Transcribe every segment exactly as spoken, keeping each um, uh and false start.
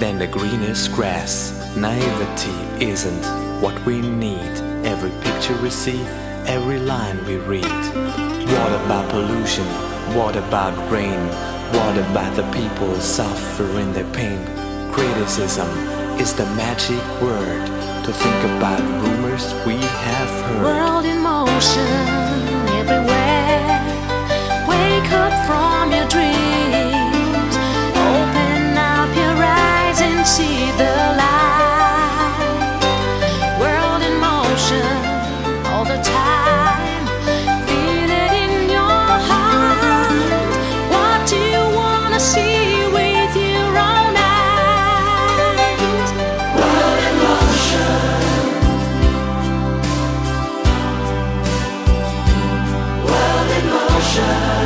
than the greenest grass. Naivety isn't what we need. Every picture we see, every line we read. What about pollution? What about rain? What about the people suffering their pain? Criticism is the magic word to think about rumors we have heard. World in motion everywhere. Wake up from your dreams. Open up your eyes and see the light. World in motion all the time. Feel it in your heart. What do you wanna see with your own eyes? World in motion. World in motion.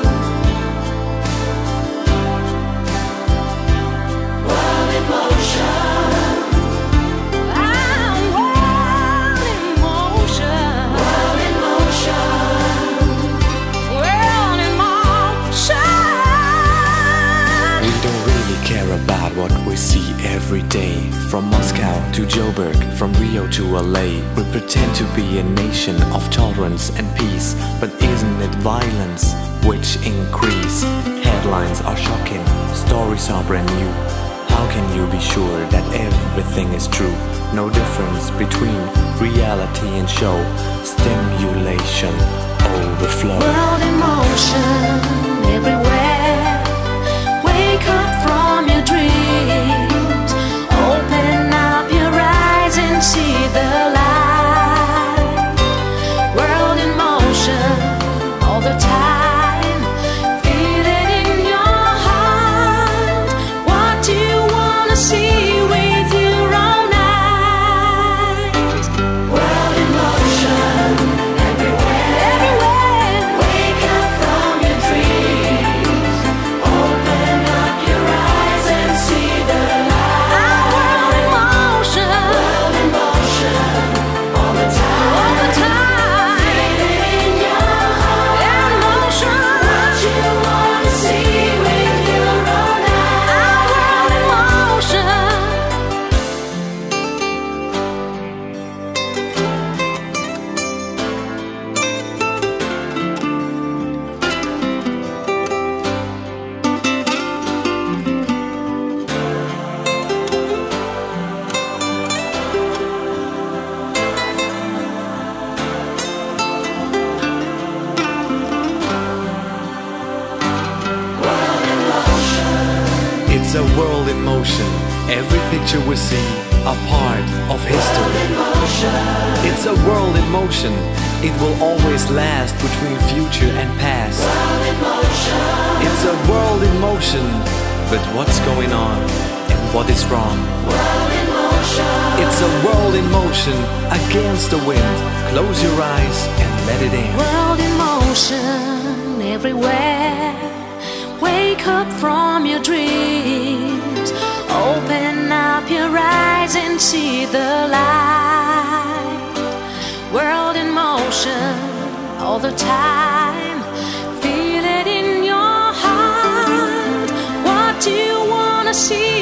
World in motion. Ah, world in motion. World in motion. World in motion. We don't really care about what we see every day. From Moscow to Joburg, from Rio to L A. We pretend to be a nation of tolerance and peace. But isn't it violence which increase? Headlines are shocking, stories are brand new. How can you be sure that everything is true? No difference between reality and show. Stimulation overflow. World in motion everywhere. Wake up from your dreams. Open up your eyes and see the light. World in motion all the time. Feel it in your heart. What do you wanna see with your own eyes? World in motion everywhere. Everywhere. Wake up from your dreams. Open up your eyes and see the light. Our world in motion. World in motion all the time. All the time. Feel it in your heart. In motion. What you wanna see with your own eyes. Our world in motion. It's a world in motion. Every picture we see, a part of history. It's a world in motion. It will always last between future and past. It's a world in motion. But what's going on and what is wrong? It's a world in motion against the wind. Close your eyes and let it in. World in motion everywhere. Wake up from your dreams. Open up your eyes and see the light. World in motion all the time. Feel it in your heart. What do you wanna see